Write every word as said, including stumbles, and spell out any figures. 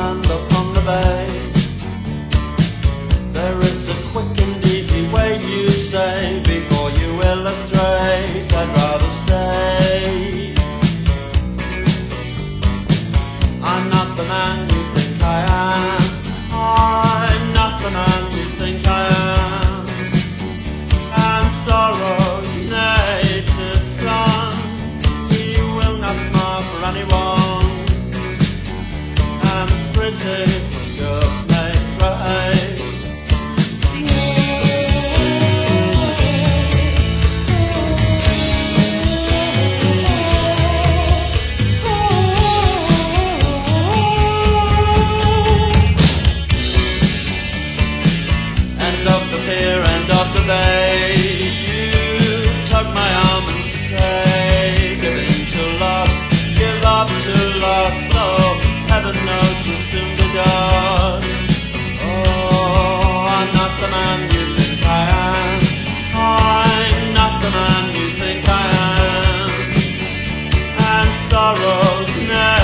land upon the bay. There is a quick and easy way, you say, before you illustrate, I'd rather stay. I'm not the man you think I am. I'm not the man you think I am. And sorrow's native son, he will not smile for anyone. And pretty girls may cry. End of the pier, end of the bay, you tug my arm and say, give in to lust, give up to lust, oh, heaven knows we'll soon be dust. Oh, I'm not the man you think I am. I'm not the man you think I am. And sorrow's never